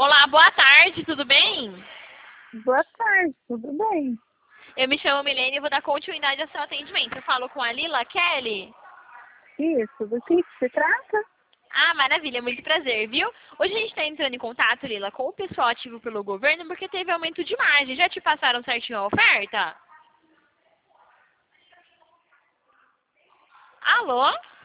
Olá, boa tarde, tudo bem? Boa tarde, tudo bem? Eu me chamo Milene e vou dar continuidade ao seu atendimento. Eu falo com a Lila Kelly. Isso, do que se trata? Ah, maravilha, muito prazer, viu? Hoje a gente está entrando em contato, Lila, com o pessoal ativo pelo governo porque teve aumento de margem. Já te passaram certinho a oferta? Alô?